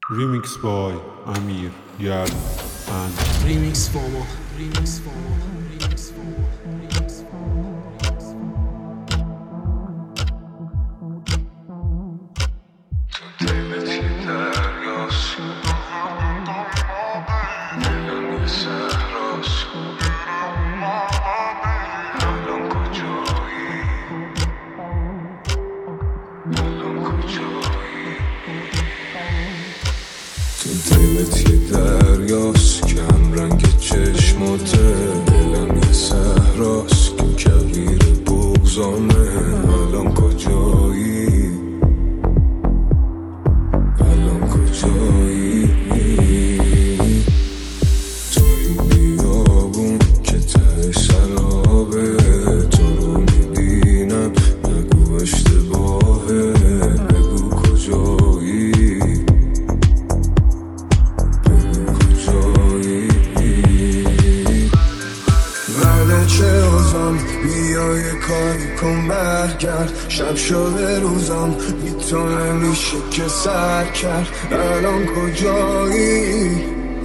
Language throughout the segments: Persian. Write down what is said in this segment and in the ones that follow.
Remix by Amir, Yard and Remix FOMO. Remix FOMO. Remix FOMO. Remix FOMO. دلتی دریاست دلم یه صحراست الان کجایی الان کجایی تو دلت یه دریاست که هم رنگ چشماته دلم یه صحراست که کویر بغضامه الان کجایی الان کجایی تو این بیابون که ته سرابه تو رو میبینم نگو اشتباهه بگو کجایی بگو کجایی مرد چه اوزان بیا یه کاری کن برگرد شب شده روزم بی تو نمیشه که سر کرد الان کجایی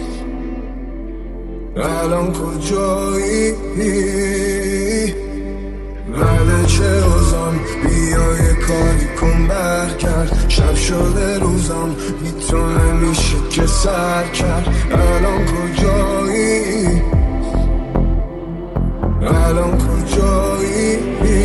الان کجایی مرد چه اوزان بیا یه کاری کن برگرد شب شده روزم بی تو نمیشه که سر کرد الان کجایی الان کجایی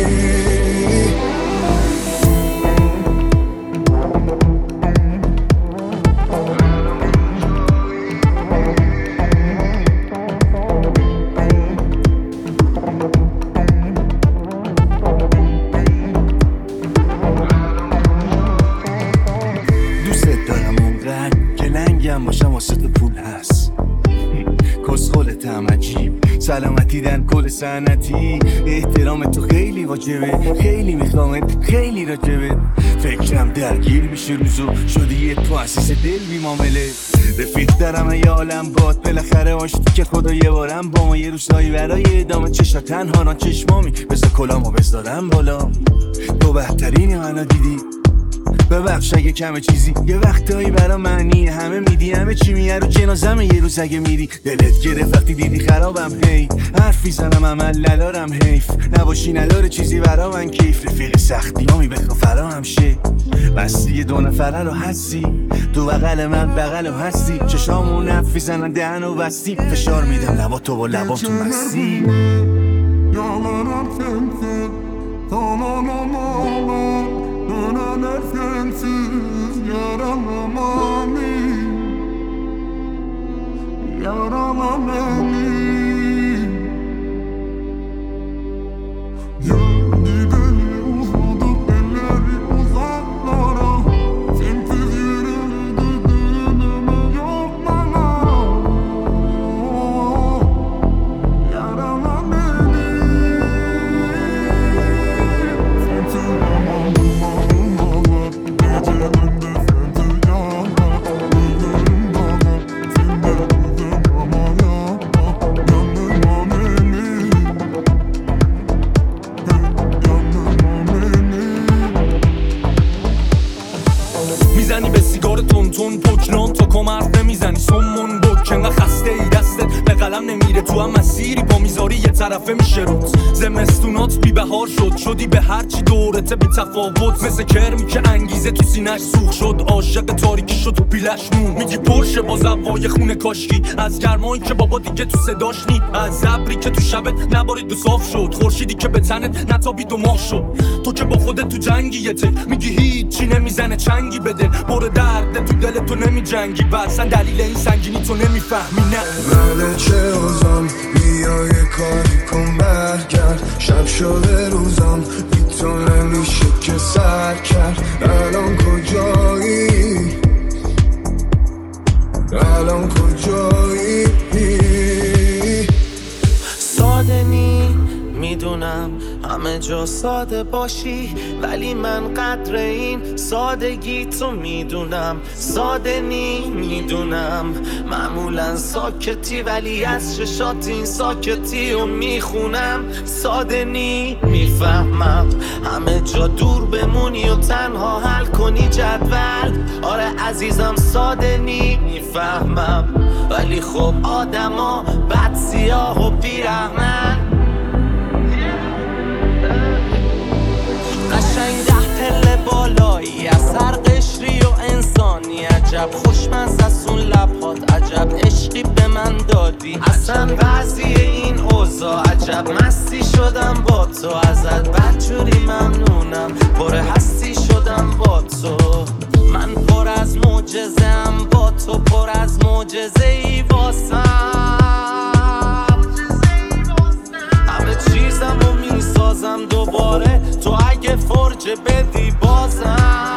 دوست دارم اونقدر که لنگم باشم واسه تو پول هست کسخلتم عجیب سلامتی دن کل سنتی احترام تو خیلی واجبه خیلی میخوامت خیلی راجبه فکرم درگیر میشه روزو شدی یه تو اسیس دل بی معامله رفیق دارم یه عالم باد بالاخره آشتی که خدا یه بارم با ما یه روزایی برای ادامه چشا تنها ران چشمامی بذار کلامو بذارم بالا تو بهترینی منو دیدی ببخش اگه کمه چیزی یه وقتایی برا معنی همه میدی همه چی میه رو جنازمه یه روز اگه میری دلت گرفت وقتی دیدی خرابم هی حرفی زنم عمل ندارم حیف نباشی نداره چیزی برا من کیف رفیق سختی هامی بخوا فرا هم شه بستی یه دو نفره رو هستی تو بغل من بغل و هستی چشامون حرفی زنن دهن و بستی فشار میدم لبا تو با لبا تو مستی Döneler sensiz yaralama beni Yarala beni Gideni uzadık elleri uzaklara Sensiz yürüdü düğünüme yok bana Yarala beni Sensiz میزنی به سیگار تون پکنان تا کمرد نمیزنی سمون بک انقدر خسته ای دستت به قلم نمیره تو هم مسیری با میذاری یه طرفه میشه روت زمستونات بی بهار شدی به هرچی دورته بی تفاوت مثل کرمی که انگیزه تو سینش سوخ شد عاشق تاریکی شد و پیلش مون میگی پرشه با زوای خونه کاشکی از گرمایی که بابا دیگه تو صداش نی از ابری که تو شبت نبارید و صاف شد خورشیدی که به تنت نتابید و ماه شد تو که با خودت تو جنگی یه تک میگی هیچی نمیزنه چنگی بده برو درد تو دل تو نمی جنگی اصلا دلیل این سنگینی تو نمیفهمی نه مرد چه اوزان بیا یه کاری کن برگرد شب شده روزم بی تو نمیشه که سر کرد الان کجایی الان کجایی ساده نی میدونم همه جا ساده باشی ولی من قدر این سادگی تو میدونم ساده میدونم معمولا ساکتی ولی از چشات این ساکتی رو میخونم ساده میفهمم همه جا دور بمونی و تنها حل کنی جدول آره عزیزم ساده میفهمم ولی خب آدما بد سیاه و بیرحمن قشنگ 10 پله بالایی از هر قشری و انسانی عجب خوشمزه از اون لبهات عجب عشقی به من دادی اصلا وضعیه این اوضاع عجب مستی شدم با تو ازت بدجوری ممنونم پر هستی شدم با تو من پر از معجزه‌ام با تو پر از معجزه‌ای واسم همه چیزمو میسازم دوباره تو اگه فرجه بدی بازم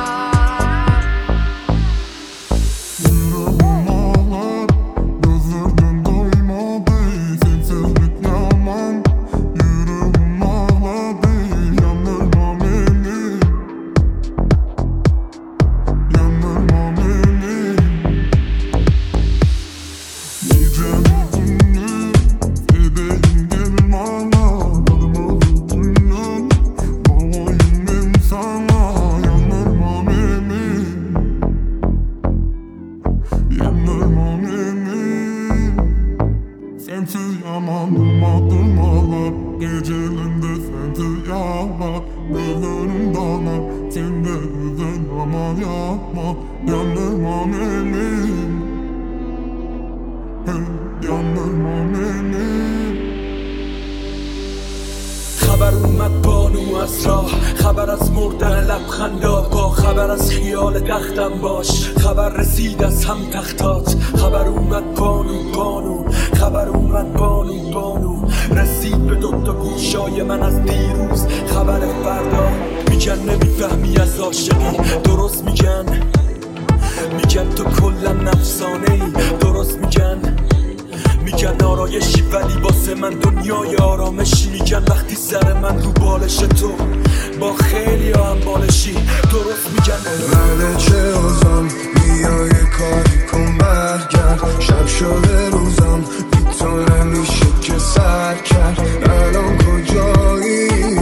خبر اومد بانو از راه خبر از مردن لبخند آقا خبر از خیال تختم باش خبر رسید از هم تختات خبر اومد بانو خبر اومد بانو رسید به دوتا گوشای من از دیروز خبر فردا میگن نمیفهمی از عاشقی درست میگن تو کلا نفسانه ای درست میگن آرایشی ولی واسه من دنیای آرامشی میگن وقتی سر من رو بالش تو با خیلی هم بالشی درست میگن بله چه اوزان بیا یه کاری کن برگرد شب شده روزم بی تو نمیشه که سر کرد الان کجایی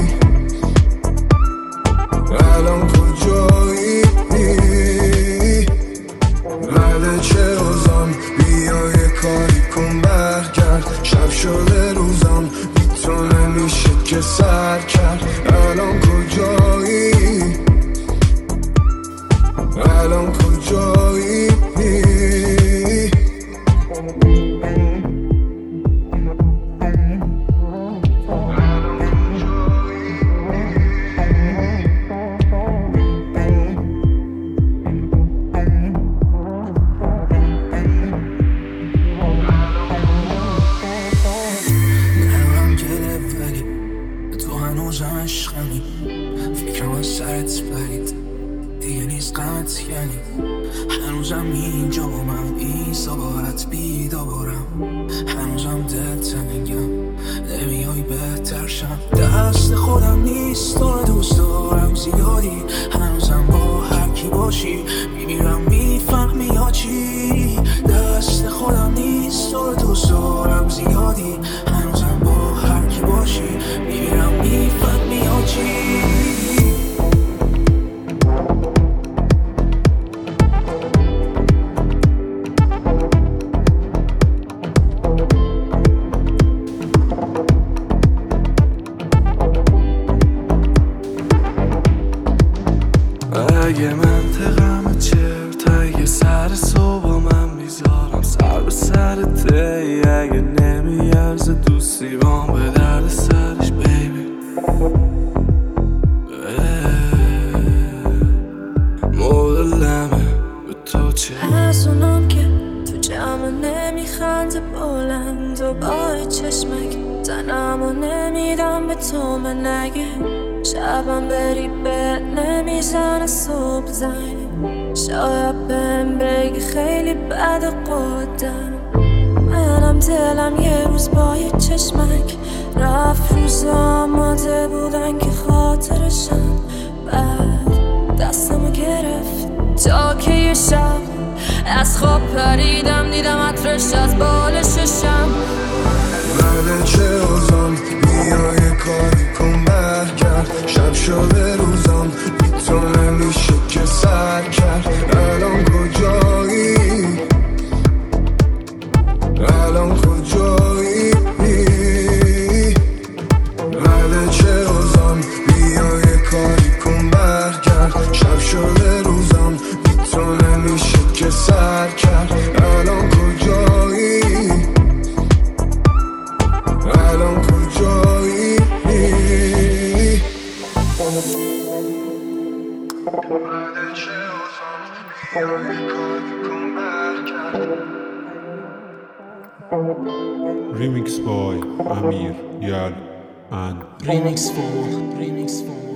بله چه اوزان بیا یه کاری کن برگرد شب شده روزم بی تو نمیشه که سر کرد الان کجایی هنوزم اینجا با من ایسا باید بیدارم هنوزم دلتنگم نمیای بهتر شم دست خودم نیست تو رو دوست دارم زیادی هنوزم با هر کی باشی میمیرم میفهمی یا چی دست خودم نیست تو رو دوست دارم زیادی هنوزم با هر کی باشی میمیرم میفهمی یا چی اگه منطقم چرت یه سر صبح من میذارم سر به سرته اگه نمیارزه دوستی بام به درد سرش بیبی مولمه به تو چه از اونم که تو جمع نمیخنده بلند و با چشمک تنم و نمیدم به تو من نگه شبم بری بهت نمیزنه صبح زنگ شاید بهم بگی خیلی بد قدم منم میدونم دلم یه روز با یه چشمک رفت. روزا آماده بودن که خاطرشم، بعد دستمو گرفت تا که یه شب از خواب پریدم دیدم عطرش از بال ششم. بعد چه اوزان بیا یه کاری کن برگرد، شب شده روزم بی تو نمیشه که سر کرد. الان کجایی؟ الان کجایی؟ بعد چه اوزان بیا یه کاری کن برگرد، شب شده روزم بی تو نمیشه که سر کرد. الان کجایی؟ الان کجایی؟ بعد چه اوزان بیا یه کاری کن برگرد. Remix by Amir, Yal, and Remix for